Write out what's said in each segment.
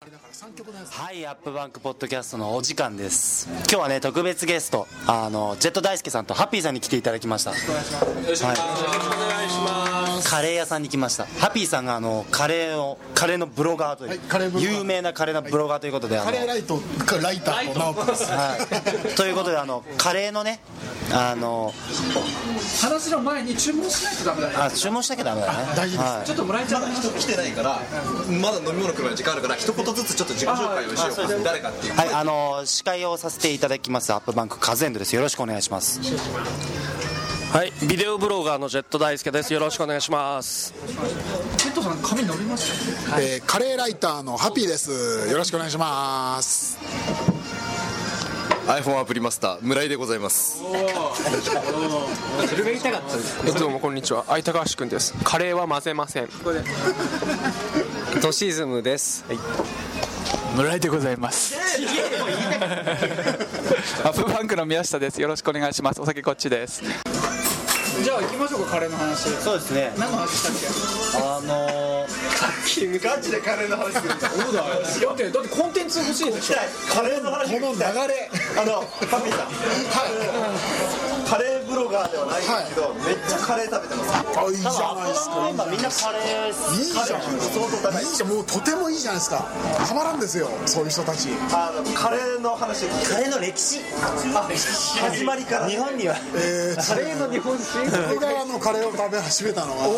はい、アップバンクポッドキャストのお時間です。今日はね、特別ゲストジェット大輔さんとハッピーさんに来ていただきました。よろしくお願いします。カレー屋さんに来ました。ハッピーさんがカレーのブロガーという、有名なカレーのブロガーということで、 カレーライターと直樹です。 ということでカレーのね話の前に注文しないとダメだね。 注文しなきゃダメだね。 大事です。 ちょっと村井ちゃんまだ人来てないから、まだ飲み物来るまで時間あるから、一言ずつちょっと自己紹介をしようか。誰かっていう。 はい、司会をさせていただきますアップバンクカズエンドです。よろしくお願いします。 はい、ビデオブロガーのジェット大輔です。よろしくお願いします。 ジェットさん髪伸びましたね。 カレーライターのハッピーです。よろしくお願いします。 iPhone アプリマスター村井でございます。 それが言いたかったです。 どうもこんにちは、相高橋くんです。カレーは混ぜません。トシズムです。はい、 村井でございます。アップバンクの宮下です。よろしくお願いします。お酒こっちです。 じゃあ行きましょうか、カレーの話。 そうですね。 何の話したっけ？ ガチでカレーの話するんだ。 だってコンテンツ欲しいでしょ。 カレーの話、この流れ、ハッピーさん、カレーブロガーではないんですけど、めっちゃカレー食べてます。 いいじゃないですか。 みんなカレーいいじゃん。いいじゃん。もうとてもいいじゃないですか。たまらんですよ、そういう人たち。 カレーの話、 カレーの歴史、 始まりから日本にはカレーの日本史。 僕がカレーを食べ始めたのは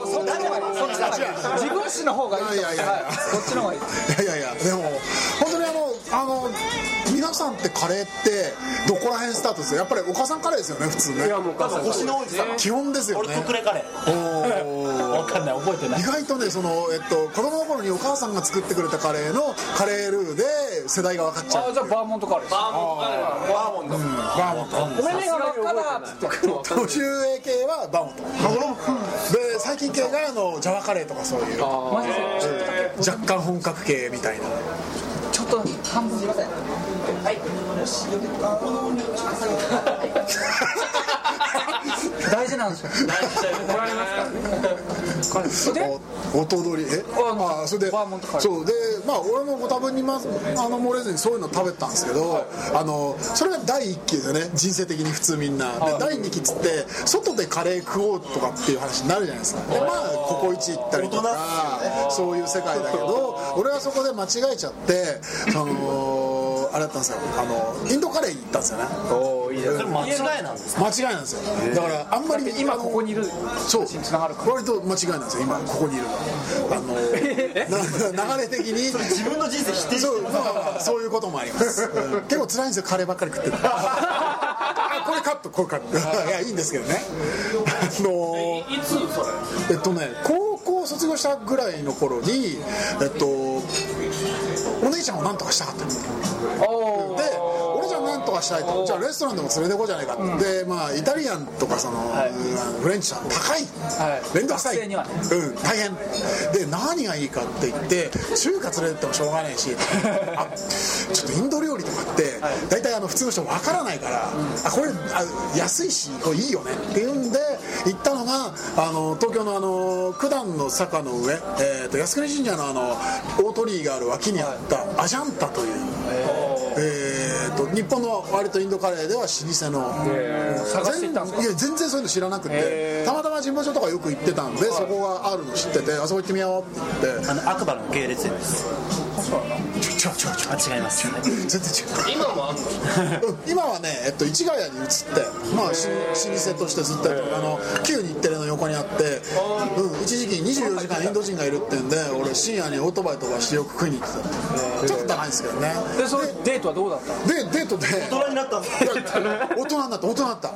自分史の方がいい。 いやこっちの方がいい。 いやでも本当に皆さんってカレーってどこら辺スタートですよ。やっぱりお母さんカレーですよね、普通ね。 いやもうお母さん星の王子さん基本ですよね。 俺とくれカレーわかんない、覚えてない。 意外とね、子供の頃にお母さんが作ってくれたカレーのカレールーで世代が分かっちゃう。 じゃあバーモントカレー。 バーモント。 ごめんね、からっつって年上系はバーモントで、最近系がジャワカレーとかそういう若干本格系みたいな。 ちょっと半分すいません。はい。大事なんですよ。怒られますか？で音取りそれでバーモントカレー。 そうで、俺もご多分に漏れずにそういうの食べたんですけど、それが第1期でね、人生的に普通みんなで、第2期っつって外でカレー食おうとかっていう話になるじゃないですか。でココイチ行ったりとかそういう世界だけど、俺はそこで間違えちゃってあれだったんですよ、インドカレーに行ったんですよね。 それ間違いなんですか？ 間違いなんですよ。だからあんまり今ここにいるそうつながるから割と間違いなんですよ。今ここにいる流れ的に自分の人生否定してる。 そういうこともあります。結構辛いんですよ、カレーばっかり食ってる。これカットいやいいんですけどね。 いつそれ？ 高校卒業したぐらいの頃にお姉ちゃんをなんとかしたかったんですよ。で俺じゃなんとかしたいと、じゃあレストランでも連れてこうじゃないかって、イタリアンとかフレンチは高い、面倒くさい、大変で、何がいいかって言って中華連れてってもしょうがないし、ちょっとインド料理とかって大体普通の人分からないから、これ安いしこれいいよねっていうんで行ったのが東京の九段の坂の上、靖国神社の大鳥居がある脇にあったアジャンタという日本の割とインドカレーでは老舗の、 探していったんですか？ いや全然そういうの知らなくて、たまたま神保町とかよく行ってたんで、そこがあるの知ってて、あそこ行ってみようって言って、 アクバルの系列です。違います。 全然違う。 今もあんの？ 今はね、市ヶ谷に移って、老舗としてずっと旧日テレの横にあって、一時期24時間インド人がいるってんで、俺深夜にオートバイ飛ばしてよく食いに行ってた。ちょっと高いんですけどね。 でそれデートはどうだった？ デートで大人になったんですよ。 大人になった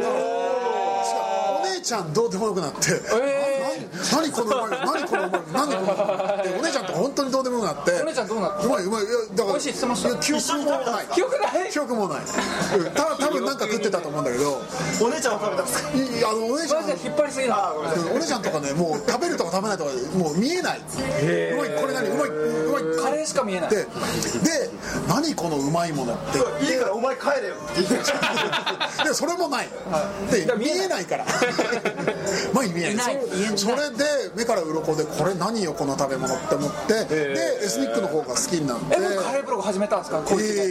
お姉ちゃんどうでもよくなって、何このうまい何このうまい何このでお姉ちゃんとか本当にどうでもよくなって、 お姉ちゃんどうなった？ うまい、いやだから美味しいって言ってました？ 記憶もない多分なんか食ってたと思うんだけど、 お姉ちゃんは食べたんですか？ お姉ちゃん引っ張りすぎだ。 お姉ちゃんとかね、もう食べるとか食べないとかもう見えない。うまい、これ何うまいカレーしか見えない。 で何このうまいものっていいからお前帰れよって言ってでそれもないで見えないから前に見えない。それで目から鱗でこれ何よこの食べ物って思ってでエスニックの方が好きになってもうカレーブログ始めたんですか？ 当時イン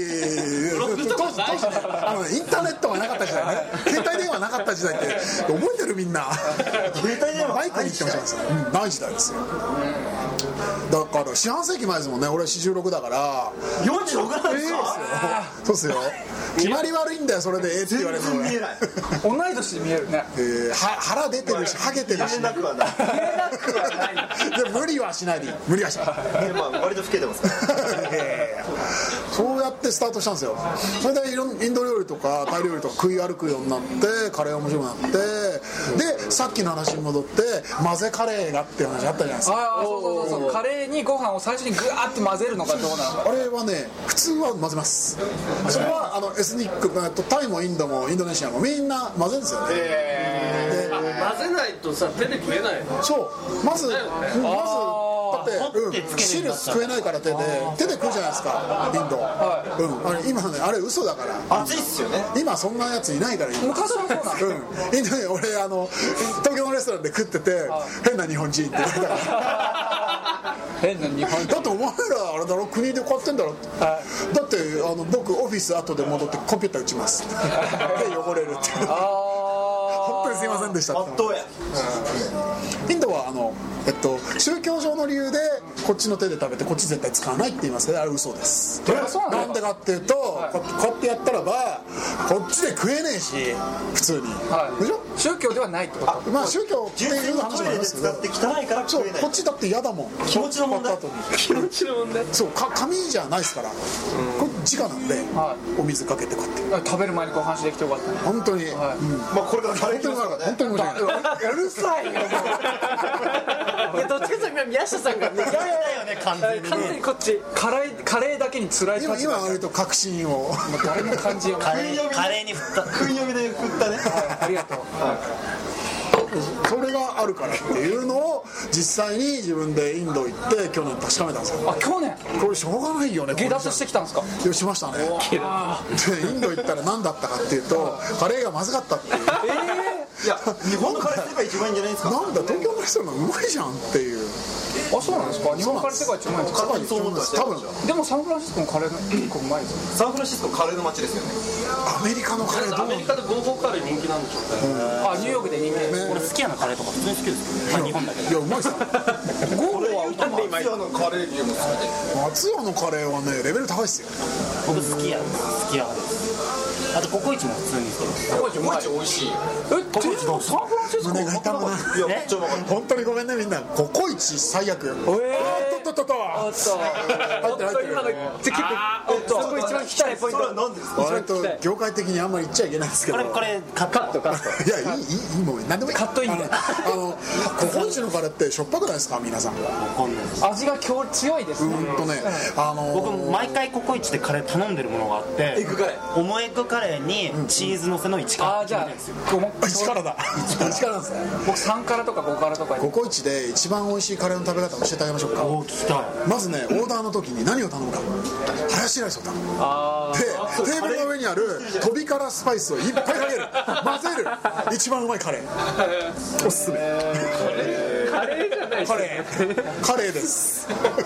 ターネットがなかった時代ね携帯電話なかった時代って覚えてるみんな携帯電話バイクに行ってました、ない時代ですよ。だから四半世紀前ですもんね。俺46だから 46なんですか？ そうっすよ。決まり悪いんだよそれでって言われるの見えない同い年で見えるね。 腹出てるしハゲてるし見えなくはないで無理はしないでいい。無理はしない割と老けてますからそうやってスタートしたんですよ。それでインド料理とかタイ料理とか食い歩くようになってカレー面白くなってでさっきの話に戻って混ぜカレーがっていう話あったじゃないですか。 ああそうカレーにご飯を最初にグワーって混ぜるのかどうなのか。 あれはね普通は混ぜます。それはエスニックタイもインドもインドネシアもみんな混ぜるんですよね。で混ぜないとさ手で食えないの。 そうまずだって汁食えないから手で食うじゃないですかインド、今ねあれ嘘だから熱いっすよね。 今そんなやついないから昔はそうなの。 インドで俺東京のレストランで食ってて変な日本人って言われたから変な日本人だってお前らあれだろ国で買ってんだろだって僕オフィス後で戻ってコンピューター打ちます手汚れるって本当にすいませんでしたってインドは宗教上の理由でこっちの手で食べてこっち絶対使わないって言いますけどあれ嘘です。なんでかっていうとこうやってやったらばこっちで食えねえし普通に、でしょ。 宗教ではないってこと。 まあ宗教っていう話もありますけど使って汚いから食えない。 こっちだって嫌だもん気持ちの問題。 気持ちの問題。 そう紙じゃないですからこれ直なんでお水かけてこうやって食べる前にご飯しできてよかったね。 本当にまあこれからカレー本当に申し訳ない。 うるさいよどっちかというと宮下さんが嫌だよね完全に。 完全にこっちカレーだけに辛い感じ。 今割と確信を誰も感じようカレーに振った食い読みで振ったねありがとう。 それがあるからっていうのを実際に自分でインド行って去年確かめたんですよ。 あ去年これしょうがないよね。 下脱してきたんですか。 いやしましたね。でインド行ったら何だったかっていうとカレーがまずかったっていう。 いや日本のカレーが一番いいんじゃないですか。 なんだ東京のレストランうまいじゃんっていう。 あそうなんですか。日本のカレー世界一うまいんですか。 そう思った多分でもサンフランシスコのカレーが結構うまいですよ。 サンフランシスコカレーの街ですよね。 アメリカのカレーどうアメリカでゴーゴーカレー人気なんでしょうね。 あニューヨークで人気。 俺好きやなカレーとか普通に好きですけど日本だけどいやうまいっすよ。 ゴーゴーは松屋のカレー牛も好きで。 松屋のカレーはねレベル高いっすよ。 僕好きやですあとココイチも普通に好きです。 ココイチうまい。 美味しい。 ココイチどうサンフランシスコ胸が痛むな。 いやめっちゃうまかった。 本当にごめんねみんなココイチ最悪。とっとおっと今の結構そこ一番聞きたいポイント。 それは何ですか。 割と業界的にあんまり言っちゃいけないんですけどこれカットいやいいもう何でもいいカットインでココイチのカレーってしょっぱくないですか皆さん。 味が強いですね。 僕毎回ココイチでカレー頼んでるものがあってエッグカレー。 オムエッグカレーにチーズのせの1辛じゃあ 1辛だ1辛なんですね。 僕3辛とか5辛とかココイチで一番美味しいカレーの食べ方を教えてあげましょうか。 聞きたい。 まずねオーダーの時に何を頼むかハヤシライスを頼む。でテーブルの上にある飛び辛スパイスをいっぱいかける混ぜる一番うまいカレーおすすめ。 カレーじゃないカレーです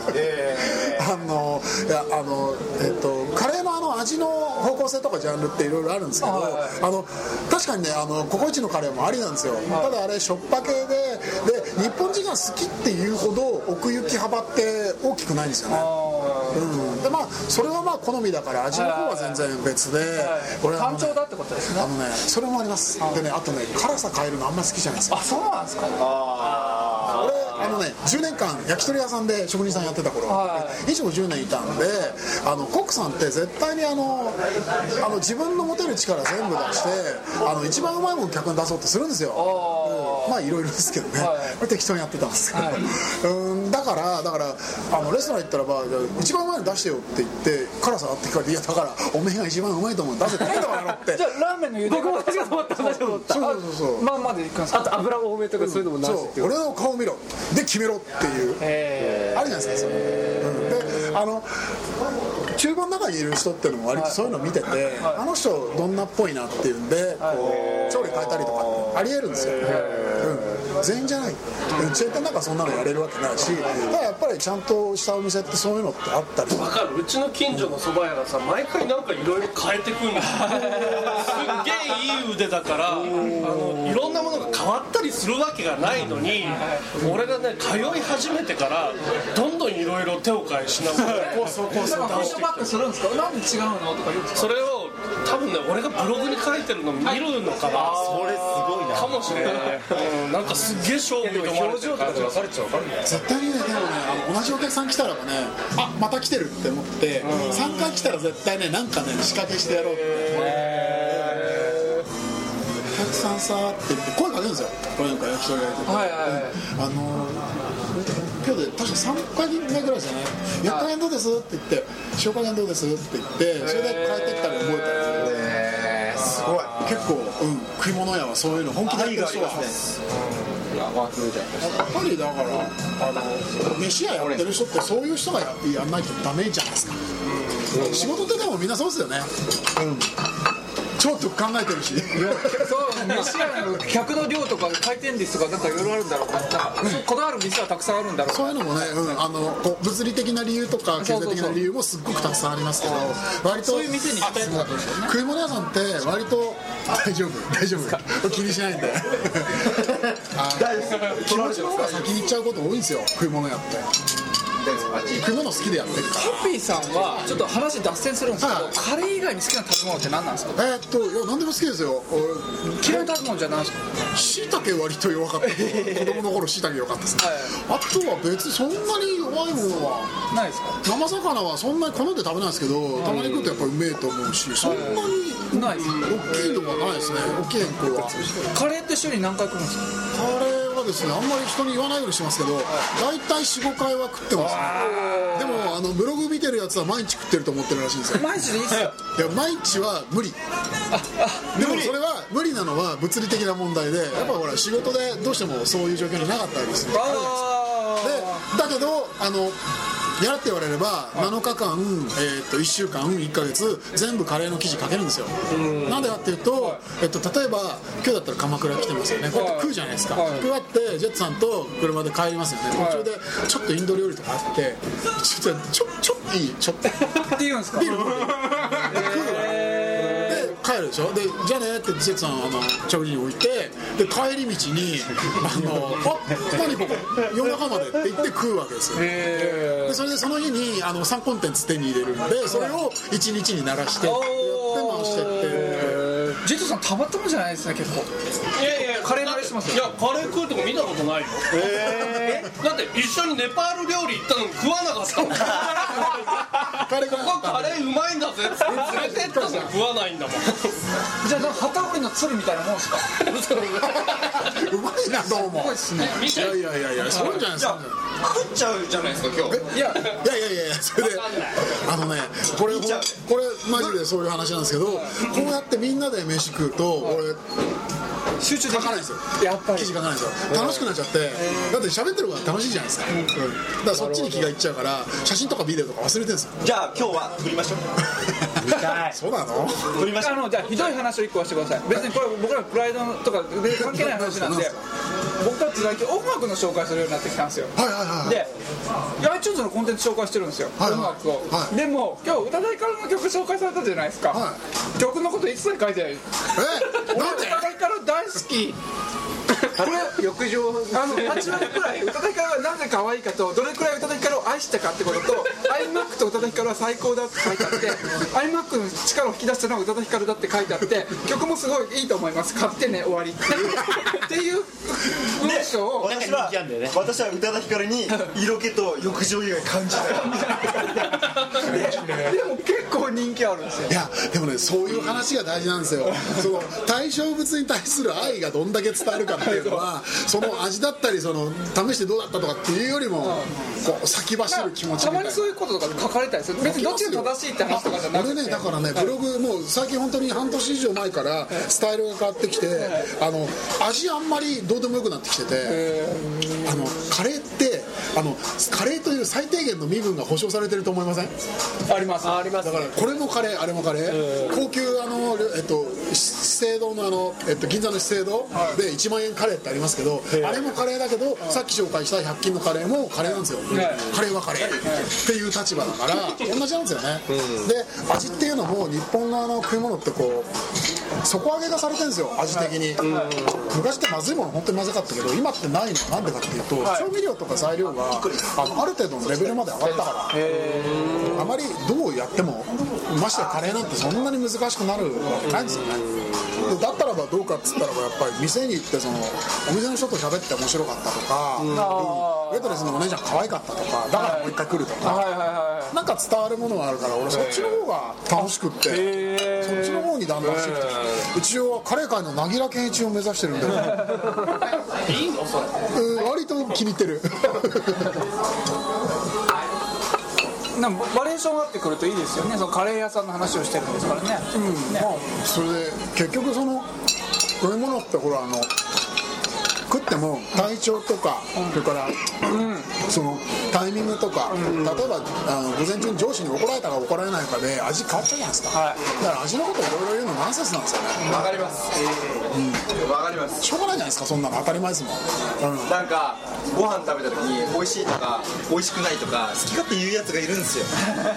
カレーの味の方向性とかジャンルっていろいろあるんですけど確かにねココイチのカレーもありなんですよ。ただあれしょっぱ系で日本人が好きっていうほど奥行き幅って大きくないんですよね。でまあそれはまあ好みだから味の方は全然別で単調だってことですね。 それもあります。でねあとね辛さ変えるのあんまり好きじゃないですよ。 そうなんですか。 俺10年間焼き鳥屋さんで職人さんやってた頃飲食10年いたんでコックさんって絶対に自分の持てる力全部出して一番うまいものを客に出そうとするんですよ。まあいろいろですけどねこれ適当にやってたんですけどだからレストラン行ったらば一番うまいの出してよって言って辛さあってからいやだからおめえが一番うまいと思う出せてないんだからってじゃあラーメンの茹で方同じかと思ったそうまんまでいくんですか。 あと油多めとかそういうのもなしっていう。 俺の顔見ろで決めろっていうあるじゃないですか。で厨房の中にいる人っていうのも割とそういうの見ててあの人どんなっぽいなっていうんでこう調理変えたりとかってありえるんですよ。 全員じゃない。チェーン店なんかそんなのやれるわけないし、ただやっぱりちゃんとしたお店ってそういうのってあったり。 分かる。うちの近所の蕎麦屋がさ、毎回なんかいろいろ変えてくるんですよ。すっげえいい腕だからいろんなものが変わったりするわけがないのに、俺がね通い始めてからどんどんいろいろ手を変えしながらフィードバックするんですか。なんで違うのとか言うんですか。 それを多分ね、俺がブログに書いてるの見るのかな。 それすごいな。 かもしれない。なんかすっげえ勝負に挑まれてる感じがする。 絶対にね、でもね、同じお客さん来たらばね、あ、また来てるって思って、3回来たら絶対ね、なんかね仕掛けしてやろうって。お客さんさーって言って声かけるんですよ。これなんか焼き鳥屋やってて、今日で確か3回目ぐらいですよね。焼き加減どうですって言って、塩加減どうですって言って、それで帰ってきたり覚えたりすごい。結構、食い物屋はそういうの本気でやってる人はやっぱりだから飯屋やってる人ってそういう人がやんないとダメじゃないですか。仕事ってでもみんなそうですよね。ちょっと考えてるし。 そう飯屋の客の量とか回転率とかなんかいろいろあるんだろう。こだわる店はたくさんあるんだろう。 そういうのもね、こう物理的な理由とか経済的な理由もすっごくたくさんありますけど、割とそういう店に行きたいとかですよね。 食い物屋さんって割と大丈夫気にしないんで。気持ちの方が先に行っちゃうこと多いんですよ、食い物屋って。食い物好きでやってるから。 ハッピーさんはちょっと話脱線するんですけど、カレー以外に好きな食べ物って何なんですか。 いや何でも好きですよ。 嫌いな食べ物じゃないですか。 椎茸割と弱かった。子供の頃椎茸弱かったですね。あとは別にそんなに弱いものはないですか。 生魚はそんなに好んで食べないですけど、たまに食うとやっぱりうめえと思うし、そんなにないです。 大きいのはないですね。大きい変更は。 カレーって週に何回食うんですか。 カレーはですね、あんまり人に言わないようにしてますけど、大体 4,5 回は食ってますね。でもブログ見てるやつは毎日食ってると思ってるらしいんですよ。 毎日でいいっすよ。 いや毎日は無理。でもそれは無理なのは物理的な問題で、やっぱほら仕事でどうしてもそういう状況になかったりする。でだけどやるって言われれば7日間、1週間1ヶ月全部カレーの記事書けるんですよ。なんでかっていうと、例えば今日だったら鎌倉来てますよね。こうやって食うじゃないですか。食わってジェッツさんと車で帰りますよね。途中でちょっとインド料理とかあって、ちょっといいちょっとって言うんですか。 ビール飲んで帰るでしょ。でじゃあねってジェッツさん着地に置いて、で帰り道に何ここ夜中までって言って食うわけですよ。でそれでその日に3コンテンツ手に入れるんで、それを1日に鳴らしてやって回してって。 ジェットさんたまったもんじゃないですね結構。 いやカレー慣れしてますよ。 いやカレー食うとこ見たことないよ。だって一緒にネパール料理行ったのに食わなかったもん。ここカレーうまいんだぜって連れてったのに食わないんだもん。 じゃあ旗織りの鶴みたいなもんですか。 うまいなどうも。 すごいですね。 いやそうじゃないですか。 食っちゃうじゃないですか今日。 いやそれでこれマジでそういう話なんですけど、こうやってみんなで飯食うと俺集中できないんですよ。 やっぱり記事書かないんですよ。楽しくなっちゃって、だって喋ってる方が楽しいじゃないですか。だからそっちに気がいっちゃうから写真とかビデオとか忘れてるんですよ。 じゃあ今日は撮りましょう。 そうなの？ 撮りましょう。 じゃあひどい話を1個はしてください。別にこれ僕らプライドとか関係ない話なんで、僕たち最近音楽の紹介するようになってきたんですよ。で iTunes のコンテンツ紹介してるんですよ、音楽を。でも今日宇多田ヒカルの曲紹介されたじゃないですか。曲のこと一切書いてない。 なんで？ 宇多田ヒカル大好き。これ浴場8割くらい宇多田ヒカルはなぜ可愛いかと、どれくらい宇多田ヒカルを愛したかってことと、 iMac と宇多田ヒカルは最高だって書いてあって、 iMac の力を引き出したのは宇多田ヒカルだって書いてあって、曲もすごいいいと思います、買ってね終わりっていう文章を私は宇多田ヒカルに色気と浴場以外感じないでも結構人気あるんですよ。 いやでもね、そういう話が大事なんですよ。その対象物に対する愛がどんだけ伝わるかっていうのは、その味だったりその試してどうだったとかっていうよりもこう先走る気持ちみたいな。 たまにそういうこととか書かれたりする。別にどっちが正しいって話とかじゃなくて。 俺ね、だからねブログもう最近本当に半年以上前からスタイルが変わってきて、味あんまりどうでもよくなってきてて、カレーってカレーという最低限の身分が保証されてると思いません？ ありますあります、 だからこれもカレーあれもカレー、高級資生堂の銀座の資生堂で1万円カレーってありますけど、あれもカレーだけど、さっき紹介した100均のカレーもカレーなんですよ、カレーはカレーっていう立場だから同じなんですよね。で味っていうのも日本の食い物ってこう底上げがされてるんですよ、味的に。昔ってまずいもの本当にまずかったけど、今ってないのはなんでかっていうと、調味料とか材料がある程度のレベルまで上がったから、あまりどうやっても、ましてやカレーなんてそんなに難しくなるわけないんですよね。だったらばどうかっつったらば、やっぱり店に行ってお店の人と喋って面白かったとか、ウェイトレスのお姉ちゃん可愛かったとか、だからもう一回来るとか、なんか伝わるものがあるから、俺そっちの方が楽しくって、そっちの方にだんだんシフトして、一応カレー界の凪良健一を目指してるんでいいのそれ、割と気に入ってるなんかバリエーションがあってくるといいですよね。そのカレー屋さんの話をしてるんですからね。 それで結局こういうものってほら食っても体調とか、それからそのタイミングとか、例えば午前中に上司に怒られたか怒られないかで味変わっちゃうじゃないですか、だから味のことをいろいろ言うのナンセンスなんですよね。 わかります、わかります。 しょうがないじゃないですか、そんなの当たり前ですもん。 なんかご飯食べた時に美味しいとか美味しくないとか好き勝手言うやつがいるんですよ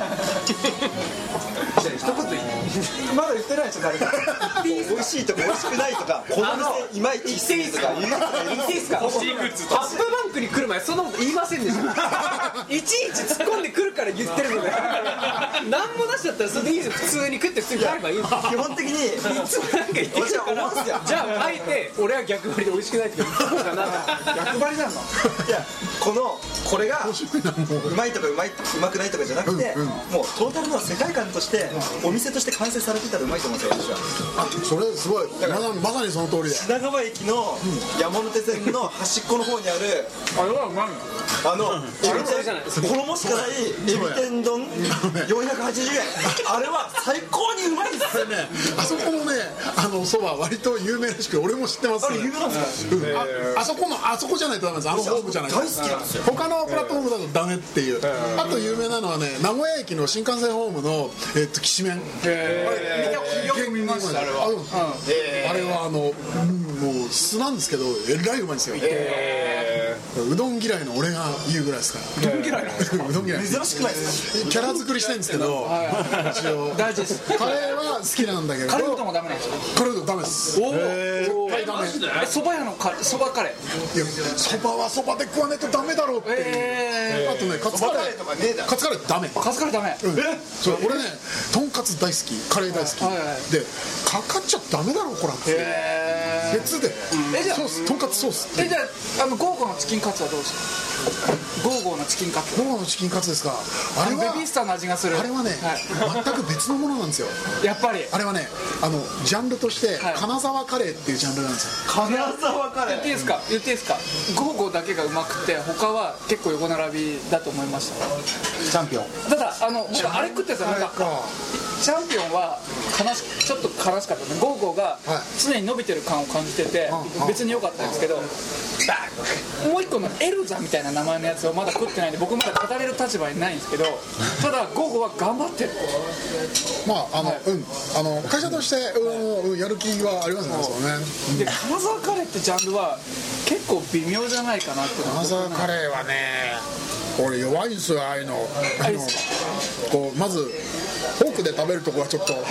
一言まだ言ってないでしょ誰か美味しいとか美味しくないとかこの店いまいち好きとか言うやつがいるんですよ。 欲しいグッズとアップバンクに来る前そんなこと言いませんでしたいちいち突っ込んでくるから言ってるので何もなしだったらそれでいいですよ。普通に食って普通に帰ればいいですよ。 基本的にいつもなんか言ってくるからじゃああえて俺は逆張りで美味しくないって言った方が逆張りなの。 いやこれがうまいとかうまくないとかじゃなくて、もうトータルの世界観としてお店として完成されてたらうまいと思うんですよ私は。 それすごい、まさにその通りで、 品川駅の山手線の端っこの方にあるあれはうまい衣しかないエビ天丼480円あれは最高にうまいんですよね。 あそこのねそば割と有名らしく俺も知ってます。 あれ有名なんですか？ あそこじじゃないとダメです。ホームじゃないと大好きなんですよ。 他のプラットフォームだとダメっていう。あと有名なのはね、名古屋駅の新幹線ホームのきしめん。 よく見ましたあれは。 あれはもう素なんですけどえらいうまいんですよ。うどん嫌いの俺が言うぐらいですから。 うどん嫌いなうどん嫌い珍しくないですか？ キャラ作りしてるんですけど、一応大事です。 カレーは好きなんだけど、 カレーうどんもダメなんですか？ カレーうどんダメです。絶対ダメ。 そば屋のそばカレー。 いや、そばはそばで食わないとダメだろうっていう。あとね、カツカレーとかねえだろ。カツカレーダメ。 カツカレーダメ。 そう俺ね、とんかつ大好き、カレー大好きで、かかっちゃダメだろこらって別でソース、とんかつソース。 じゃあゴーゴーのチキンカツはどうですか？ゴーゴーのチキンカツ。 ゴーゴーのチキンカツですか？あれはベビースターの味がする。 あれはね、全く別のものなんですよ。 やっぱりあれはね、ジャンルとして金沢カレーっていうジャンルなんですよ。 金沢カレー。言っていいですか？ゴーゴーだけがうまくて他は結構横並びだと思いました。 チャンピオン。 ただ僕あれ食ってたらなんかチャンピオンはちょっと悲しかったね。ゴーゴーが常に伸びてる感を感じてて別に良かったんですけど、もう一個のエルザみたいな名前のやつをまだ食ってないんで僕まだ語れる立場にないんですけど、ただゴーゴーは頑張ってる。 まあ会社としてやる気はありますね。 で金沢カレーってジャンルは結構微妙じゃないかなって。 金沢カレーはね、俺弱いんですよ。ああいうのこうまずフォークで食べるとこはちょっとフォ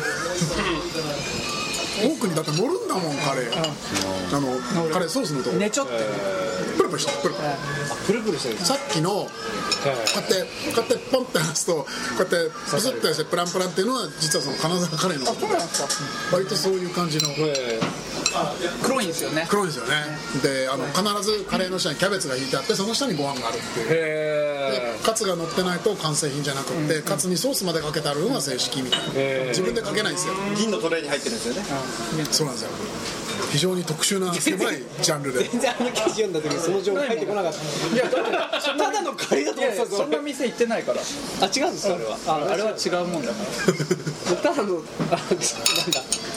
ークにだって乗るんだもんカレー。カレーソースのとこねちょってプルプルしてプルプルしてる。 さっきのこうやってポンって離すとこうやってプスッとしてプランプランっていうのは実はその金沢カレーの割とそういう感じの黒いんですよね。 黒いですよね。で必ずカレーの下にキャベツが引いてあってその下にご飯があるっていう。でカツが乗ってないと完成品じゃなくってカツにソースまでかけてあるのが正式みたいな。自分でかけないんですよ。 銀のトレーに入ってるんですよね。 そうなんですよ。非常に特殊な狭いジャンルで。 全然記事読んだ時にその情報入ってこなかった。いやだってただのカレーだと思ってた。 そんな店行ってないから。 違うんですか？あれはあれは違うもんだから。 ただのなんだ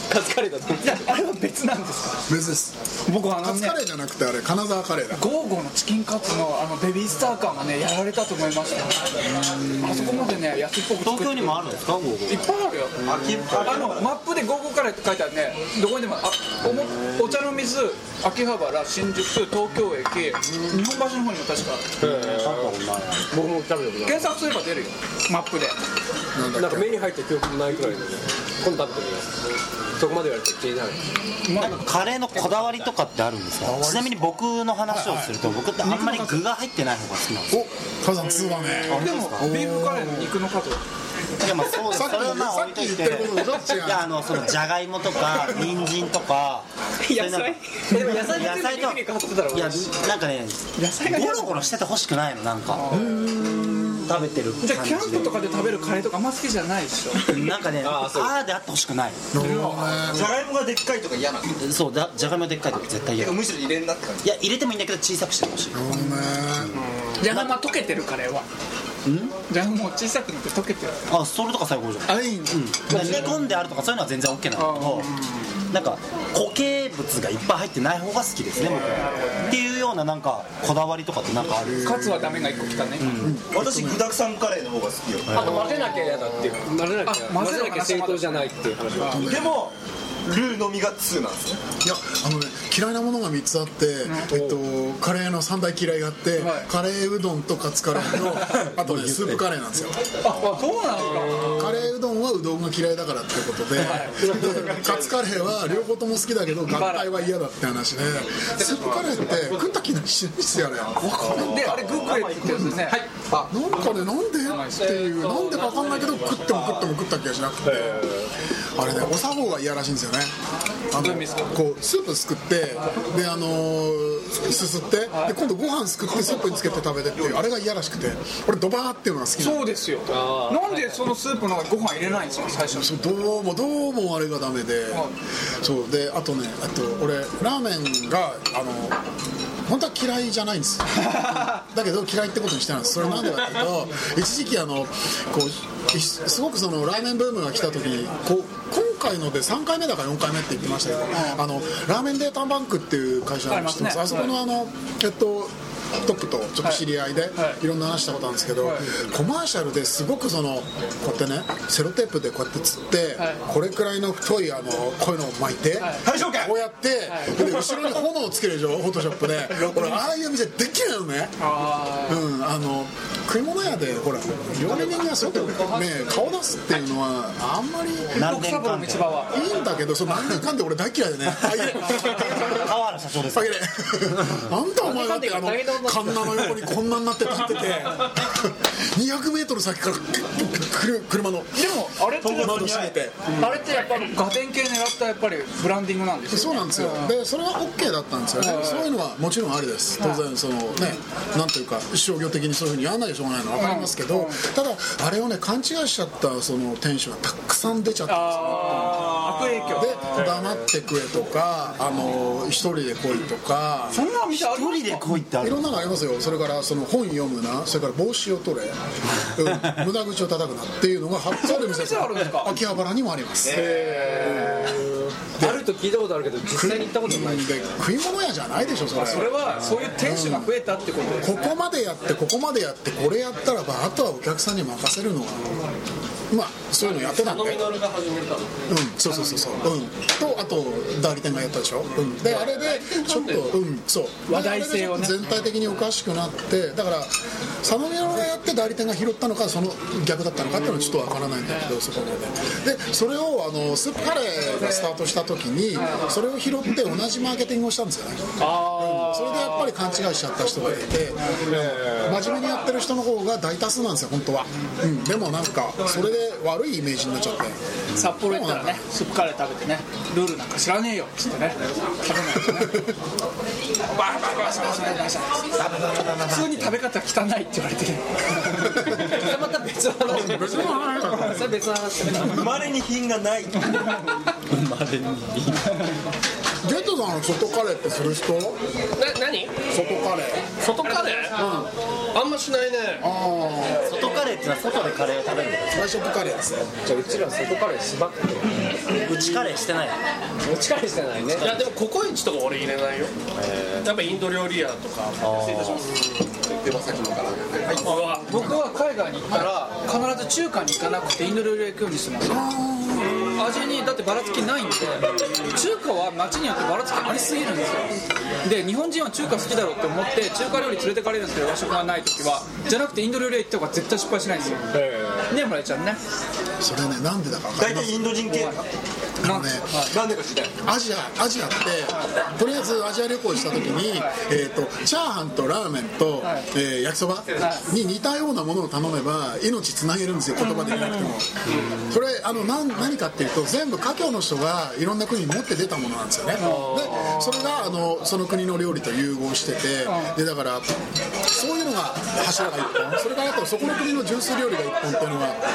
カツカレーだと。 いやあれは別なんですか？ 別です。 僕はカツカレーじゃなくてあれ金沢カレーだ。 ゴーゴーのチキンカツのベビースター感がねやられたと思いました。あそこまでね安っぽく東京にもあるんですか？ゴーゴーいっぱいあるよ。マップでゴーゴーカレーって書いてあるね。どこにでもお茶の水、秋葉原、新宿、東京駅、日本橋の方にも確か僕も食べたことない。 検索すれば出るよマップで。 なんか目に入った記憶もないくらいで、今度食べてみます。そこまで言われて気になる。 なんかカレーのこだわりとかってあるんですか？ちなみに僕の話をすると、僕ってあんまり具が入ってない方が好きなんですよ。 お、カズさん2だね。 でもビーフカレーの肉の数いやまあそうです。それはまあさっき言ってることとちょっと違う。 いやそのじゃがいもとか人参とか野菜？でも野菜野菜とピクニック張ってたらいやなんかねゴロゴロしてて欲しくないのなんか食べてる感じで。 じゃあキャンプとかで食べるカレーとかあんま好きじゃないでしょ。 なんかねあーであって欲しくない。 じゃがいもがでっかいとか嫌なの？ そうじゃがいもでっかいとか絶対嫌。 むしろ入れんなって感じ。 いや入れてもいいんだけど小さくしてほしい。 じゃがいも溶けてるカレーはじゃがいも小さくなって溶けてる。 あそれとか最高じゃん。 あいいんだ。 煮込んであるとかそういうのは全然 OK なんだけど、なんか固形物がいっぱい入ってない方が好きですね僕は。っていうようななんかこだわりとかってなんかある？ カツはダメが1個きたね。 私具沢山カレーの方が好きよ。 あと混ぜなきゃ嫌だっていう。混ぜなきゃ正当じゃないっていう話は。 でもルーのみが2なんですね。 いや嫌いなものが3つあって、カレーの3大嫌いがあって、カレーうどんとカツカレーとあとねスープカレーなんですよ。 あそうなんですか。 カレーうどんはうどんが嫌いだからってことで、カツカレーは両方とも好きだけど合体は嫌だって話で、スープカレーって食った気がしないですよあれ。 であれグークレーって言ってるんですね。 なんかねなんでっていうなんでか分かんないけど食っても食った気がしなくて、あれねお作法が嫌らしいんですよね。こうスープすくってですすってで今度ご飯すくってスープにつけて食べてっていうあれが嫌らしくて、俺ドバーっていうのが好きなの。 そうですよ。なんでそのスープの中にご飯入れないんですか最初に。 どうもあれがダメで、そうであと俺ラーメンが本当は嫌いじゃないんですだけど嫌いってことにしてるんです。それなんでかっていうと一時期すごくそのラーメンブームが来た時に今回ので3回目だか4回目って言ってましたけど、ラーメンデータバンクっていう会社知ってます？あそこのトップとちょっと知り合いでいろんな話したことあるんですけど、コマーシャルですごくこうやってねセロテープでこうやってつってこれくらいの太いこういうのを巻いてこうやってで後ろに炎をつけるでしょフォトショップで。俺ああいう店できないのね。食い物屋でほら料理人がそうやって顔出すっていうのはあんまり何年間でいいんだけど何年間で俺大嫌いでね。 川原社長ですあんたお前だってカンナの横にこんなになって立ってて200メートル先から車のでもあれって窓閉めてあれってやっぱりガテン系狙ったやっぱりブランディングなんですよ。 そうなんですよ。でそれは OK だったんですよね。そういうのはもちろんありです。当然なんというか商業的にそういうふうにやらないでしょうがないのは分かりますけど、ただあれをね勘違いしちゃったその店主がたくさん出ちゃったんですよ。 悪影響で黙って食えとか一人で来いとか。 そんな店ある？ 一人で来いってある？ いろんなのありますよ。それからその本読むな、それから帽子を取れ、無駄口を叩くなっていうのが発表ある店あるんですか？ 秋葉原にもあります。 あると聞いたことあるけど実際に行ったことない。 食い物屋じゃないでしょそれ。 それはそういう店主が増えたってことですね。 ここまでやってこれやったらばあとはお客さんに任せるのがそういうのやってたんで。そうとあと代理店がやったでしょ。であれでちょっと話題性をね全体的におかしくなって、だから佐野宮がやって代理店が拾ったのかその逆だったのかっていうのはちょっとわからないんだけど、そこまででそれをスープカレーがスタートした時にそれを拾って同じマーケティングをしたんですよね。それでやっぱり勘違いしちゃった人がいて、真面目にやってる人の方が大多数なんですよ本当は。でもなんかそれで悪いイメージになっちゃって、 札幌行ったらねスープカレー食べてねルールなんか知らねえよっつってね食べないとね普通に食べ方汚いって言われてまた別の話。それ別の話。 生まれに品がない。 ジェットさん外カレーってする人？ 何？ 外カレー。 外カレー？あんましないね。 外カレーってのは外でカレーを食べるの外食カレーですね。 じゃあうちら外カレーしばくうちカレーしてない。 うちカレーしてないね。 いやでもココイチとか俺入れないよ。やっぱインド料理屋とか。失礼いたします。 では先のから僕は海外に行ったら必ず中華に行かなくてインド料理屋行くようにしてます。味にだってばらつきないんで、中華は街によってばらつきありすぎるんですよ。で日本人は中華好きだろうって思って中華料理連れてかれるんですけど、和食がない時はじゃなくてインド料理屋行った方が絶対失敗しないんですよね。村井ちゃんね、 それねなんでだか分かります？ 大体インド人系なんでか知りたい。アジアってとりあえずアジア旅行した時に、チャーハンとラーメンと、焼きそばに似たようなものを頼めば命つなげるんですよ、言葉で言わなくても。それ何かっていうと全部華僑の人がいろんな国に持って出たものなんですよね。でそれがその国の料理と融合してて、でだからそういうのが柱が1本、それからあとそこの国の純粋料理が1本っていうのがあって、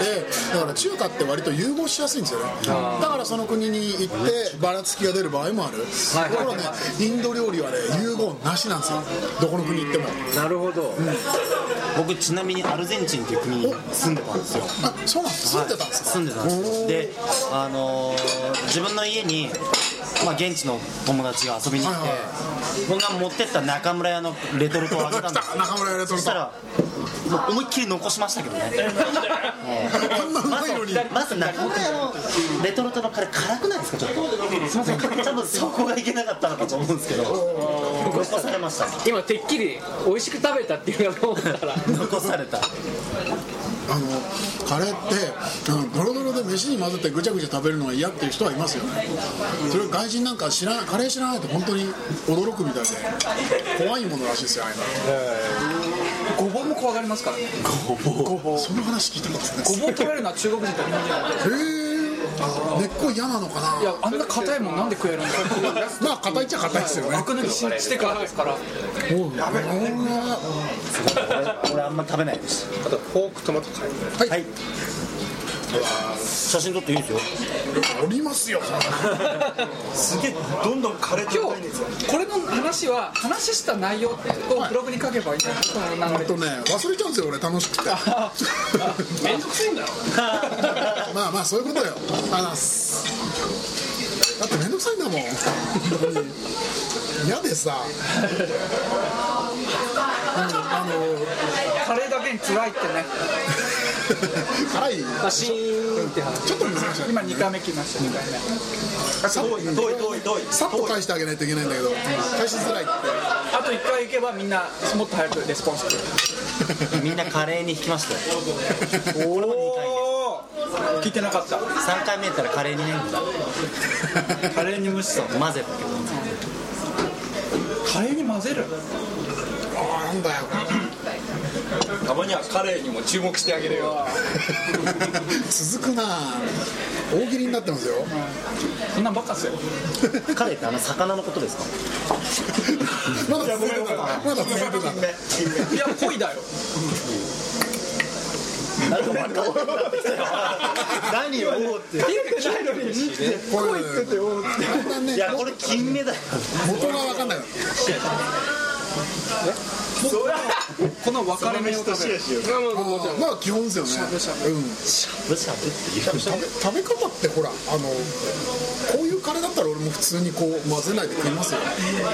だから中華って割と融合しやすいんですよね。だからその国に行ってばらつきが出る場合もある。だからねインド料理はね融合なしなんですよ、どこの国行っても。 なるほど、 僕ちなみにアルゼンチンっていう国に住んでたんですよ。 あ、そうなんですか。住んでたんですか。 住んでたんですよ。で、自分の家に、現地の友達が遊びに来て、僕が持ってった中村屋のレトルトをあげたんですよ。 中村屋レトルト。そしたら思いっきり残しましたけどね。まず中村屋のレトルトのカレー辛くないですか？ちょっとすいません、多分そこがいけなかったのかと思うんですけど残されました。 今てっきり美味しく食べたっていうのと思ったら残された。 カレーってドロドロで飯に混ぜてぐちゃぐちゃ食べるのが嫌っていう人はいますよね。それ外人なんかカレー知らないと本当に驚くみたいで怖いものらしいですよ、ああいうの。 ごぼうも怖がりますからね。ごぼうその話聞いたことないです。 ごぼう食べるのは中国人と日本人なんで。 根っこ嫌なのかな。 いや、あんな硬いもんなんで食えるんですか。 まあ硬いっちゃ硬いですよね。 アク抜きしてからですから。 やべえ、 俺あんま食べないです。 あとフォークトマトカレー。 はい、写真撮っていいですよ。 おりますよ。 すげえどんどん枯れてる。 今日これの話した内容をブログに書けばいいんじゃないですか。 忘れちゃうんですよ俺、楽しくて。 めんどくさいんだよ。 まあそういうことよ。だってめんどくさいんだもん。嫌でさ。 カレーだけに辛いってね。 辛い。 シーンって話。 ちょっと難しい。 今2回目来ました。2回目。 遠い。さっと返してあげないといけないんだけど、返しづらいって。 あと1回行けばみんなもっと早くレスポンスする。 みんなカレーに引きましたよ。 おお。聞いてなかった。 3回目やったらカレーにねんだ。 カレーに蒸しそう。 混ぜたけど。 カレーに混ぜる。 なんだよ。 たまにはカレーにも注目してあげるよ。 続くな。大喜利になってますよ。 そんなんばっかっすよ。 カレーって魚のことですか？ まだ続いてた。 いや、恋だよ。 何をおうって。いやこれ金目だよ。 元が分かんない。 この分かれ目を食べる。 まあ基本ですよね。食べ方ってほらこういうカレーだったら俺も普通にこう混ぜないで食いますよ。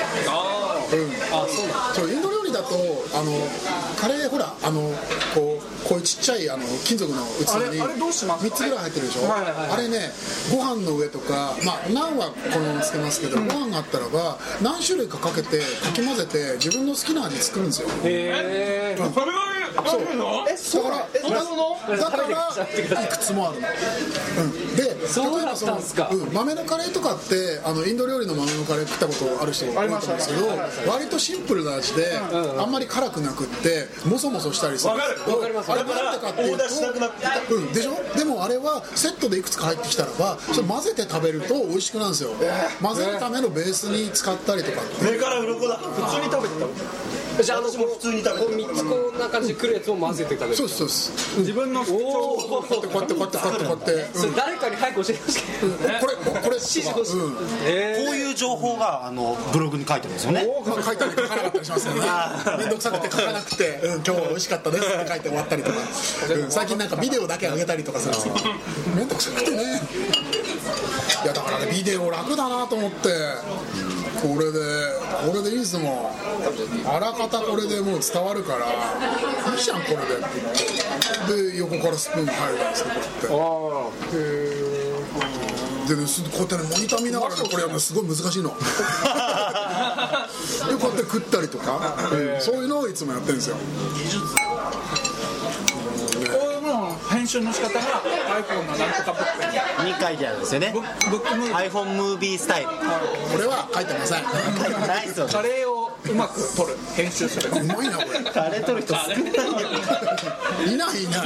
そうインド料理だとカレーほらこういうちっちゃい金属の器に3つぐらい入ってるでしょ。あれねご飯の上とかナンはこのままつけますけど、ご飯があったらば何種類かかけてかき混ぜて自分の好きな味作るんですよ。だからいくつもあるの。で例えば豆のカレーとかってインド料理の豆のカレー食ったことある人多いと思うんですけど、割とシンプルな味であんまり辛くなくってモソモソしたりする。あれなんでかっていうとでしょ。でもあれはセットでいくつか入ってきたらばそれ混ぜて食べると美味しくなるんですよ。混ぜるためのベースに使ったりとかって。 目から鱗だ。普通に食べてた。 じゃあ普通に食べて3つこんな感じで作るやつを混ぜて食べる。 そうですそうです。 自分の主張をこうやってこうやってこうやって、 それ誰かに早く教えてほしい。 これ指示欲しい。 こういう情報がブログに書いてるんですよね。 書いたり書かなかったりしますよね。面倒くさくて書かなくて、今日は美味しかったですって書いて終わったりとか、最近なんかビデオだけ上げたりとかするんですよ。面倒くさくてね。いやだからね、ビデオ楽だなと思って、これでいいですもん。あらかたこれでもう伝わるからいいじゃんこれで。で横からスプーン入るんですよこうやって。でね、こうやってねモニター見ながらね、これはすごい難しいのでこうやって食ったりとか、そういうのをいつもやってるんですよ。 編集の仕方が iPhone のなんとかブックに書いてあるんですよね。iPhone ムービースタイル。 これは書いてません。 ナイス。 カレーをうまく撮る編集する。 うまいなこれ。 カレー撮る人少ない。 いない。なんか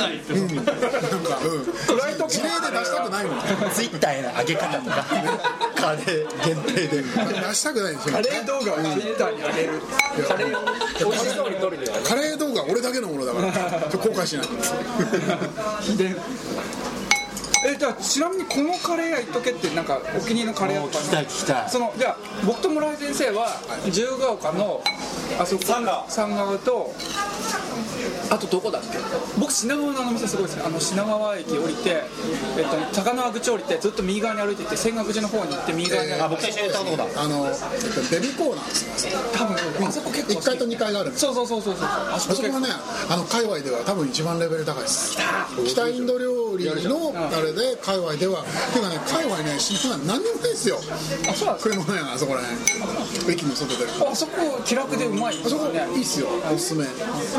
フライト事例で出したくないもん。 ツイッターへの上げ方とかカレー限定で出したくないんですよ。 カレー動画をツイッターに上げる。カレーを美味しそうに撮るんだよ。 カレー動画俺だけのものだから後悔しないんです秘伝。じゃあちなみにこのカレー屋行っとけってなんかお気に入りのカレー屋とか聞きたい。 そのじゃあ僕と村井先生は自由が丘のあそこ三川とあとどこだっけ。僕品川のあの店すごいですね。品川駅降りて高輪口降りてずっと右側に歩いていって千賀口の方に行って右側に僕と一緒に行ったとこだ。 デビューコーナーですね。 多分あそこ結構 1階と2階があるんです。 そうあそこはね界隈では多分一番レベル高いです。北インド料理のあれで界隈ではっていうかね、界隈ね何にもないですよ。 あそうなんですか。 食い物屋があそこら辺駅の外で。 あそこ気楽でうまい。 あそこいいっすよ。おすすめ。あ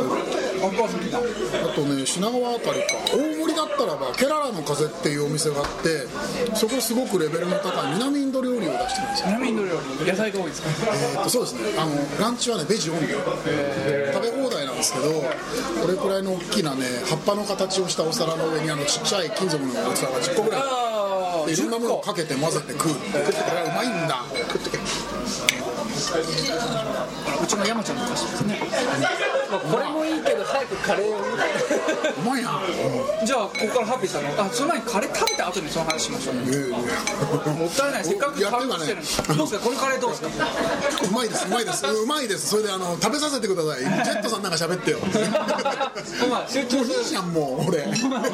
とね品川あたりか大森だったらばケララの風っていうお店があって、そこすごくレベルの高い南インド料理を出してるんですよ。 南インド料理野菜が多いですか。 そうですね。ランチはねベジオンリー食べ放題なんですけど、これくらいの大きなね葉っぱの形をしたお皿の上にちっちゃい金属の器が10個ぐらいでいろんなものをかけて混ぜて食う。これはうまいんだ。 うちの山ちゃんの歌詞ですね。 これもいいけど早くカレーを。 うまいな。 じゃあここからハッピーさんのその前にカレー食べた後にその話しましょう。もったいない。せっかくカレーしてるんです。どうですかこのカレーどうですか。 うまいです。それで食べさせてください。ジェットさんなんか喋ってよ。 集中するじゃんもう俺。 食べな。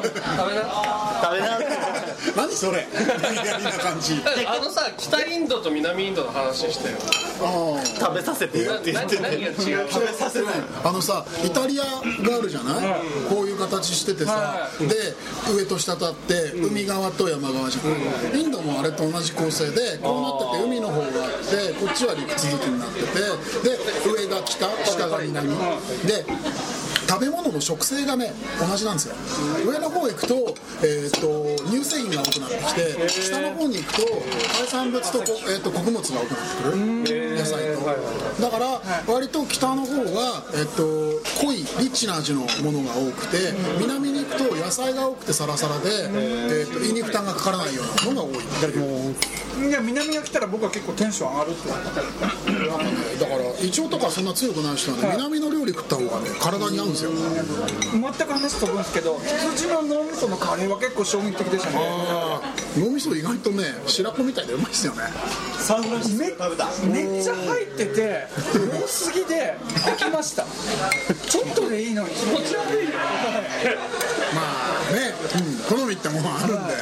何それ。嫌な感じ。 さ北インドと南インドの話してよ。 食べさせてよって言ってね。 何が違う。 食べさせない。 さイタリアがあるじゃない。こういう形しててさ、で上と下とあって海側と山側じゃん。インドもあれと同じ構成でこうなってて海の方があってこっちは陸続きになっててで上が北下が南で。食べ物の食性がね同じなんですよ。上の方行くと、乳製品が多くなってきて、下の方に行くと海産物と、穀物が多くなってくる野菜と。だから割と北の方が、濃いリッチな味のものが多くて、南に行くと野菜が多くてサラサラで、胃に負担がかからないようなのが多い。 いや南が来たら僕は結構テンション上がるってだから胃腸とかそんな強くない人はね、南の料理食った方がね体に合うんですよ。 全く話飛ぶんですけど、羊の脳みそのカレーは結構衝撃的でしたね。 脳みそ意外とね白子みたいでうまいですよね。 サンフランシスコ食べた。 めっちゃ入ってて多すぎで飽きました。ちょっとでいいのに気持ち悪い。 まあね、好みってものあるんで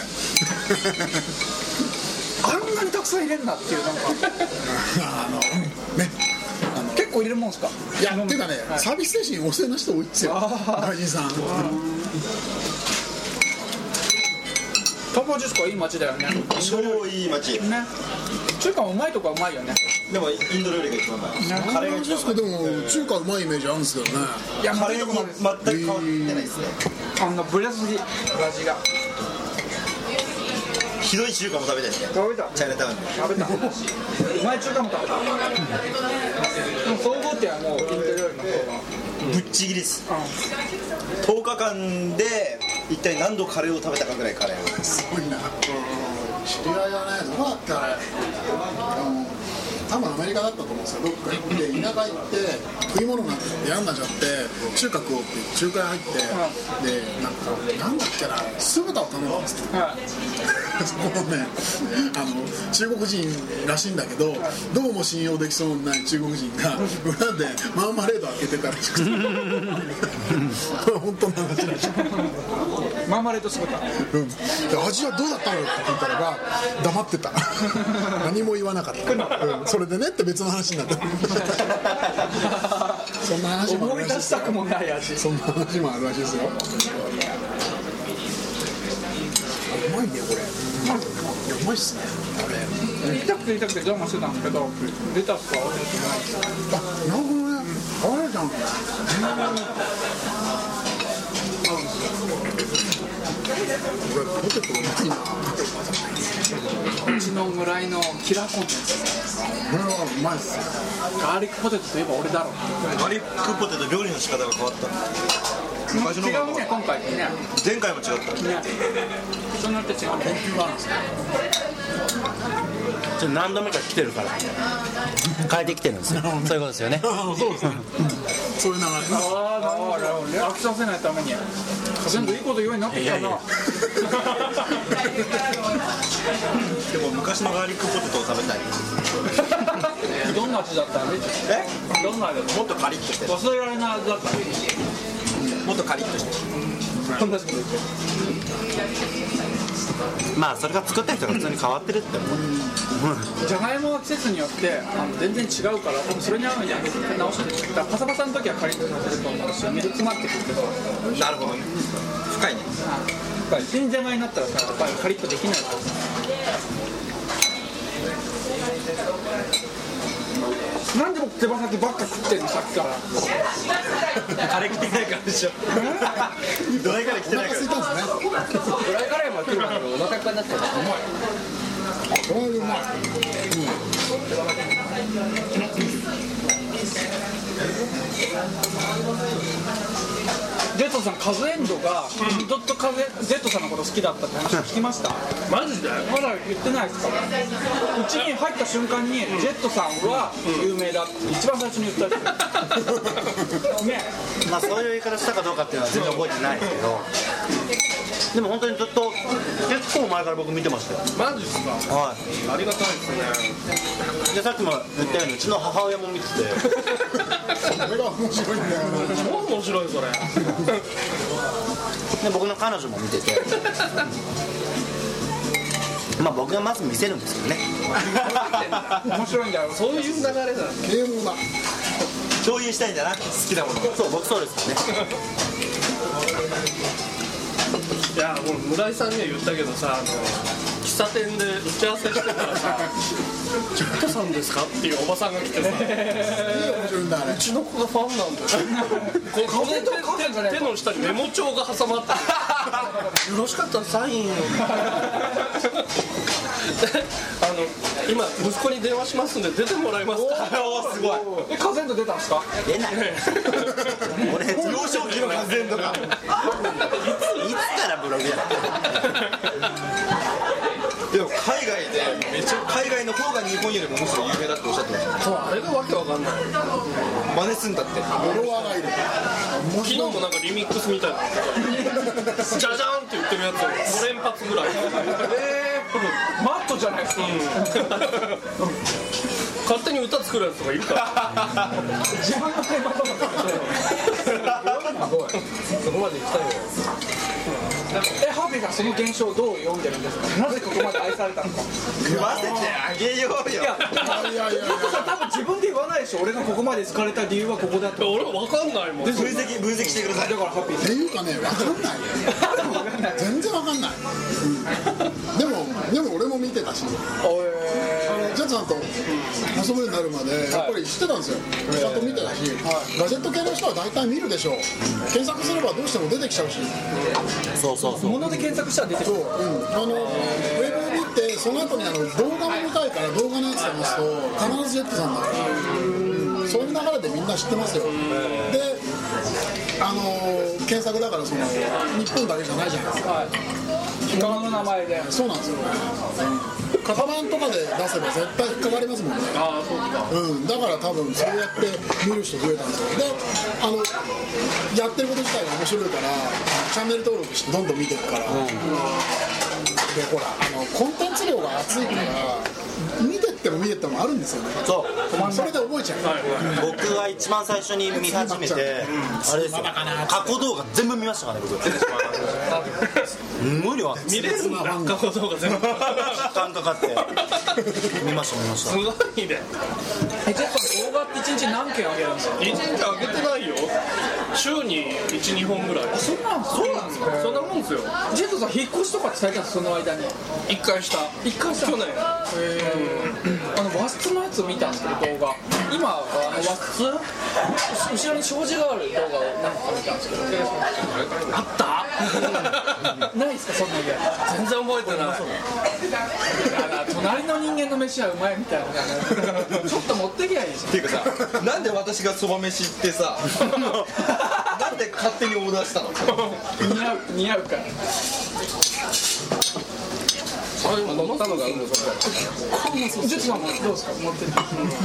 あんなにたくさん入れんなっていうなんかね。 結構入れるもんですか。 いやっていうかね、サービス精神旺盛な人多いですよ外人さん。 パパジュスコはいい街だよね。 超いい街ね。中華もうまいとこはうまいよね。 でもインド料理が一番うまい。カレーが一番うまい。 でも中華うまいイメージあるんですけどね。 いやカレーに全く変わってないですね。 ブレすぎ味が。 ひどい中華も食べたよね。 食べた。 チャイナタウンで食べた。うまい中華も食べた。でも総合点はもうインド料理の方がぶっちぎりです。10日間で一体何度カレーを食べたかぐらいカレーを。 すごいな。知り合いはね、どうだったあれ。 多分アメリカだったと思うんですよ。どっか行って田舎行って食い物なんて嫌になっちゃって中華食おうって中華屋入って、でなんだっけな酢豚を頼んだんですよ、そこのね中国人らしいんだけどどうも信用できそうない中国人が裏でマーマレード開けてたらしくてこれ本当の話らしい。 マーマレード酢豚、 で味はどうだったのって聞いたらば黙ってた何も言わなかった、それでねって別の話になったそんな話もあるらしいですよ。 思い出したくもない味。 そんな話もあるらしいですよ。うまいねこれ、いやうまいっすねこれ。 言いたくて我慢してたんですけどレタスと合わせてないです。 あ、なるほどね、合わせたんだ。これポテトうまいな。 うちの村井のキラーコンテンツ。 これはうまいっす。 ガーリックポテトといえば俺だろ。 ガーリックポテト料理の仕方が変わった。昔の違うね今回ね。 前回も違った。 ね。人によって違う。 研究があるんですね。 ちょっと何度目か来てるから変えてきてるんですよ。そういうことですよね。 そうですね。そういう流れ。 飽きさせないために全部いいこと言うようになってきたな。 でも昔のガーリックポテトを食べたい。 どんな味だったの？どんな味だったの？ もっとカリッとして、 忘れられない味だったの？ もっとカリッとして。 同じこと言ってる。 まあそれが作った人が普通に変わってるって思う。 じゃがいもは季節によって全然違うから多分それに合うように直してる。だからパサパサの時はカリッとさせると思うしミルク詰まってくるけど。 なるほどね。深いね。 新じゃがになったらさやっぱりカリッとできないからさ。なんで僕手羽先ばっか食ってんのさっきから。 カレー来てないからでしょ。ドライカレー来てないから。 お腹空いたんですね。 ドライカレーも来るんだけどお腹いっぱいになっちゃうからうまい。 これうまい。 ジェットさん、カズエンドがずっとジェットさんのこと好きだったって話聞きました？ マジで？ まだ言ってないですか？うちに入った瞬間にジェットさんは有名だって一番最初に言ったやつね。 まあそういう言い方したかどうかっていうのは全然覚えてないですけど、でも本当にずっと結構前から僕見てましたよ。 マジですか？ はい。 ありがたいですね。 でさっきも言ったようにうちの母親も見ててそれが面白いんだよな。 超面白いそれ。 で僕の彼女も見ててまあ僕がまず見せるんですけどね。 面白いんだよ。 そういう流れだ。 啓蒙だ。 共有したいんだな、好きなもの。 そう僕そうですよね。 いやもう村井さんには言ったけどさ喫茶店で打ち合わせしてたらさジェットさんですかっていうおばさんが来てさ面白いんだあれ。 うちの子がファンなんだよ。この手の下にメモ帳が挟まってる。よろしかったらサインを。今息子に電話しますんで出てもらえますか。 すごい。 カズエンド出たんですか？ 出ない。俺幼少期のカズエンドが。 いつからブログやってでも海外でめっちゃ海外の方が日本よりもむしろ有名だっておっしゃってました。 そうあれがわけわかんない。 真似すんだって。 フォロワーがいる。 昨日もなんかリミックスみたいなのじゃじゃーんって言ってるやつを5連発ぐらい。 マットじゃないですか。 勝手に歌作るやつとかいるから。 自分のテーマとかそこまで行きたいよ。 ハビがその現象をどう読んでるんですか？なぜここまで愛されたのか。 食わせてあげようよ。 いや多分自分で言わないでしょ。俺がここまで好かれた理由はここだって。 俺わかんないもん。 分析してください。 だからハッピーっていうかね、分かんないよ。全然分かんない。でも俺も見てたし、ジャッツさんと遊ぶようになるまでやっぱり知ってたんですよ。ちゃんと見てたし、ガジェット系の人は大体見るでしょう。検索すればどうしても出てきちゃうし。 そうそうそう。 物で検索したら出てくる。 ウェブ見てその後に動画も見たいから動画のやつ探すと必ずジェットさんだから、そういう流れでみんな知ってますよ。で検索だからその日本だけじゃないじゃないですか。 人の名前で。 そうなんですよね。型番とかで出せば絶対引っかかりますもんね。 ああそうか、 だから多分そうやって見る人増えたんですよ。でやってること自体が面白いからチャンネル登録してどんどん見ていくから、でほらコンテンツ量が厚いから見てっても見てってもあるんですよね。それで覚えちゃう、 僕が一番最初に見始めて、あれですよ、過去動画全部見ましたからね僕。無理は見れるんだ、過去動画全部時間かかって見ましたすごいね。 ジェット動画って1日何件上げるんですか 1日上げてないよ、週に 1,2 本ぐらい。 そんなんですか。 そんなもんですよ。 ジェットさん引っ越しとかってされたんですか、その間に。 1回した去年。 和室のやつを見たんですけど、動画今和室後ろに障子がある動画を何か見たんですけど、 あったないですか、そんな家。 全然覚えてない。 隣の人間の飯はうまいみたいなちょっと持ってきゃいいじゃん。 っていうかさ、なんで私がそば飯ってさなんで勝手にオーダーしたの。 似合うから。 今乗ったのがあるんですか。 ジェットさんもどうですか、持ってる。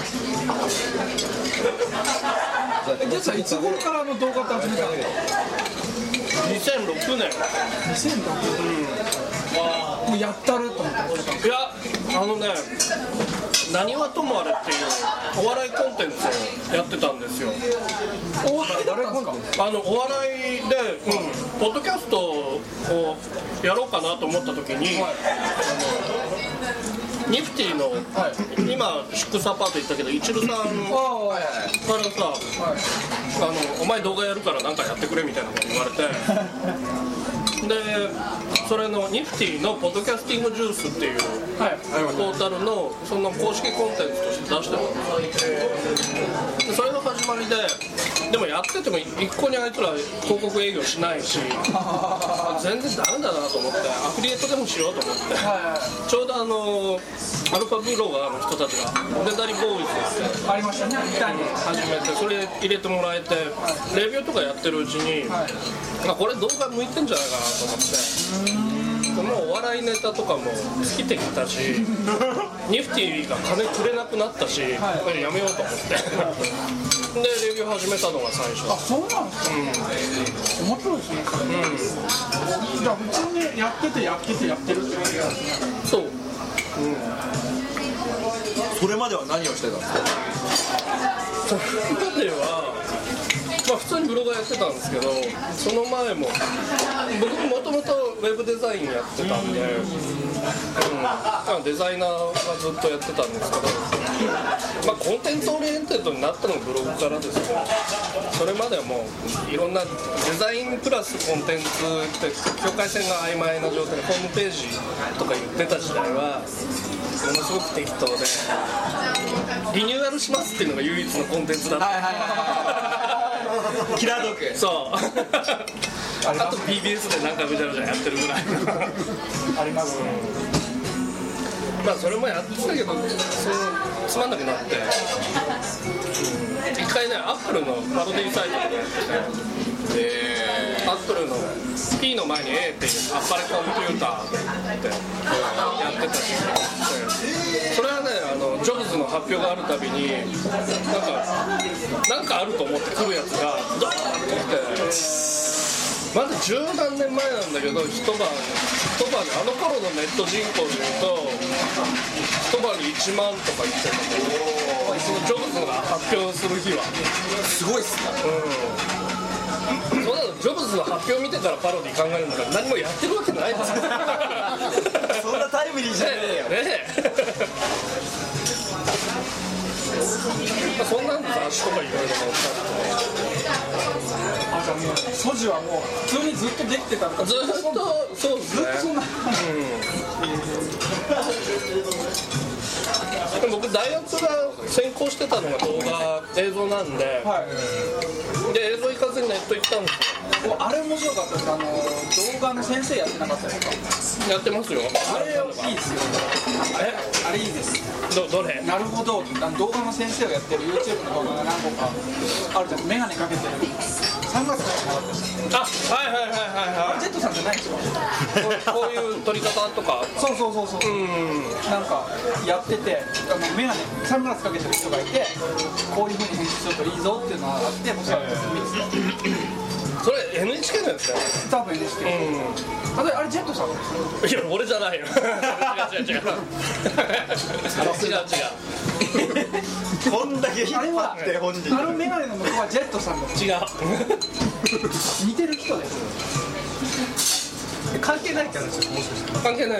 ジェットさんいつ頃から動画って始めたの。 2006年。 もうやったると思って。 いやなにわともあれっていうお笑いコンテンツをやってたんですよ。 お笑い誰コンテンツ。 お笑いで、ポッドキャストをやろうかなと思った時に、ニフティの、今シックスアパート行ったけどイチルさんからさ、お前動画やるからなんかやってくれみたいなこと言われてでそれのニフティのポッドキャスティングジュースっていうポータルのその公式コンテンツとして出してもらってでそれの始まりでもやってても一向にあいつら広告営業しないし全然ダメだなと思ってアフィリエイトでもしようと思ってちょうどアルファブロガーの人たちがおねだりボーイズってありましたね、 始めてそれ入れてもらえてレビューとかやってるうちに、これ動画向いてんじゃないかなと思ってもうお笑いネタとかも尽きてきたしニフティが金くれなくなったし、やめようと思ってでレビュー始めたのが最初。 あ、そうなんですか。面白いですね。じゃあ普通にやっててやってるって感じなんですね。 そう、 それまでは何をしてたんですか。 それまでは普通にブロガーやってたんですけどその前も僕もともとウェブデザインやってたんで、デザイナーはずっとやってたんですけど、コンテンツオリエンテッドになったのがブログからですけどそれまではもういろんなデザインプラスコンテンツって境界線が曖昧な状態でホームページとか言ってた時代はものすごく適当でリニューアルしますっていうのが唯一のコンテンツだった、 キラードッグ。 そうあと BBS でなんかぐちゃぐちゃやってるぐらいあります、 それもやってたけどつまんなくなって一回ねアップルのパロディサイトとかやっててアップルの P の前に A っていうアッパレコンピューターってやってたしそれはねジョブズの発表があるたびになんかあると思って来るやつがドーンって来てまず十何年前なんだけど一晩であの頃のネット人口でいうと一晩に1万とか言ってたけどそのジョブズが発表する日はすごいっすね。 そうなのジョブズの発表見てからパロディ考えるんだから何もやってるわけないですよそんなタイムリーじゃねえよ。 そんなん雑誌とかいろいろ載った素地はもう普通にずっとできてたのか。 ずっとそうですね。僕大学が専攻してたのが動画映像なんで、で映像行かずにネット行ったんですよ。 あれ面白かったです。動画の先生やってなかったですか。 やってますよ。 あれいいですよ。あれいいです。 どれ？ なるほど。動画の先生をやってる YouTube の動画が何個かあるじゃん。メガネかけてる。3月から始まった。 はい。 ジェットさんじゃないでしょ。 こういう撮り方とか。 そうなんかやってて、メガネサングラスかけてる人がいて、こういう風に編集するといいぞっていうのがあって、僕はそれ NHK なんですか？ 多分 NHK。あれジェットさんです。 いや俺じゃないよ。違う。 こんだけ引っ張って本人。 あのメガネの向こうはジェットさんです。 違う。 似てる人です。関係ないって話です。もしかして関係ない。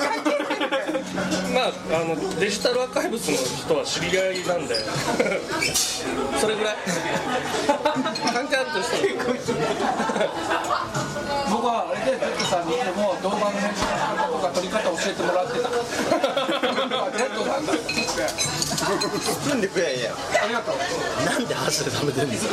まあデジタルアーカイブスの人は知り合いなんでそれぐらい関係あるとしても僕はあれでジェットさんにいても動画の編集とか撮り方を教えてもらってた。ジェットさんだってスプーンで食えや。 ありがとう。 なんで箸で食べてんの？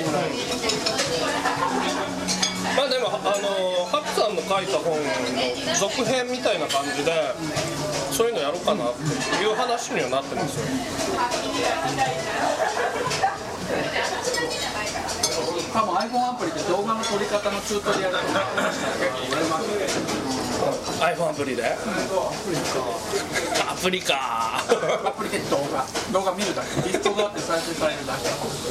まあでもハップさんの書いた本の続編みたいな感じでそういうのやろうかなっていう話にはなってますよ。 多分 iPhone アプリで動画の撮り方のチュートリアルとか結構売れますね。 iPhone アプリで？アプリか。 アプリで動画見るだけ、リストがあって再生されるだけ。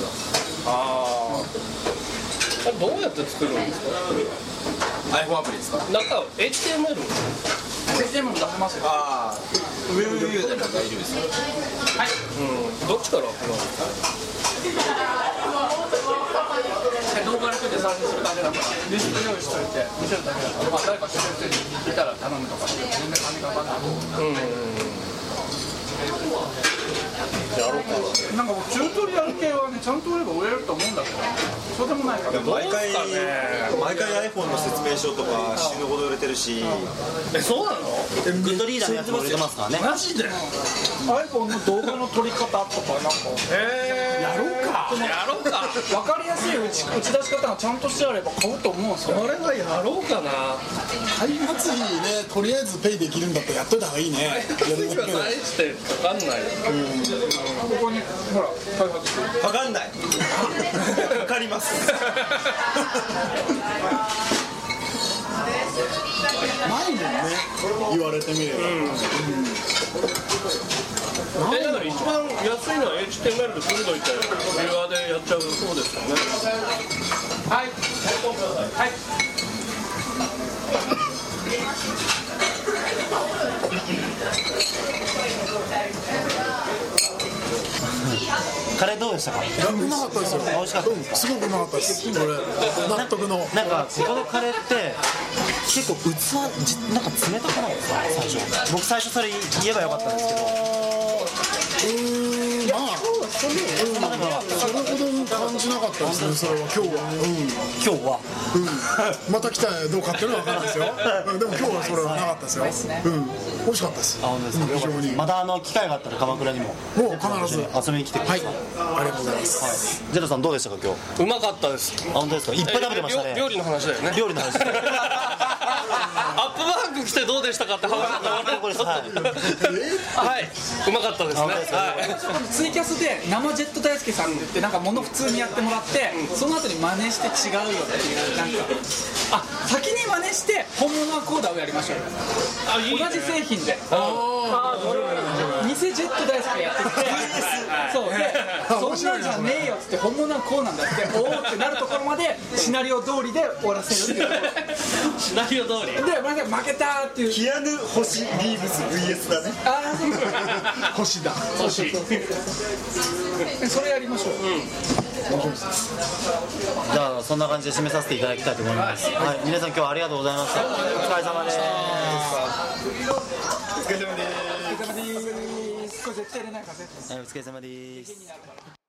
どうやって作るんですか？ iPhone アプリですか？ 中 HTML？ HTML も出せますよ。 ああ、ウェブビューでも大丈夫ですよ。 はい。 どっちから開くの？ 動画だけで再生するだけだから、リスト用意しといて見せるだけだから、まあ誰か知ってる人にいたら頼むとかして全然金かかんない。 やろうかなんかチュートリアル系はね、ちゃんと売れば売れると思うんだけど、そうでもないから。 毎回 iPhone の説明書とか死ぬほど売れてるし。 そうなの？ グッドリーダーのやつも売れてますからね。 マジで？ iPhone の動画の撮り方とかなんかやろうか分かりやすい打ち出し方がちゃんとしてあれば買うと思うんですよ。 それはやろうかな。 開発費ね、とりあえずペイできるんだったらやっといた方がいいね。 開発費が大してかかんないよ。 ここにほら開発してわかんない。わかります。 ないもんね、言われてみれば。 だから一番安いのは HTML で組んどいてビューアーでやっちゃうそうですよね。 はいはい。 カレーどうでしたか？ うまかったですよ。 美味しかった。 すごくうまかったです。これ納得の。 なんかここのカレーって結構器なんか冷たくないですか？最初僕最初それ言えばよかったんですけど、 まあそれほど感じなかったですね。それは今日はまた来たらどうかっていうのは分からんですよ。でも今日はそれはなかったですよ。美味しかったです。 あ、本当ですか？非常にまた機会があったら鎌倉にももう必ず遊びに来てください。 はい、ありがとうございます。 ジェットさんどうでしたか今日？ うまかったです。 あ、本当ですか？いっぱい食べてましたね。 料理の話だよね。 料理の話。 アップバンク来てどうでしたかって話だったらこれはい、うまかったですね。 ツイキャスで生ジェット大輔さんって言ってなんか物普通にやってもらって、その後に真似して違うよっていうなんか先に真似して本物はこうだをやりましょうよ。同じ製品で偽ジェット大輔がやってきてそうでそんなんじゃねえよっつって本物はこうなんだっておーってなるところまでシナリオ通りで終わらせるっていうシナリオ通りで負けたーっていうキアヌ・星リーブス VS だね。 ああそう星だ。 星それやりましょう。 じゃあそんな感じで締めさせていただきたいと思います。はい、皆さん今日はありがとうございました。お疲れ様です。 これ絶対入れないから絶対。 お疲れ様です。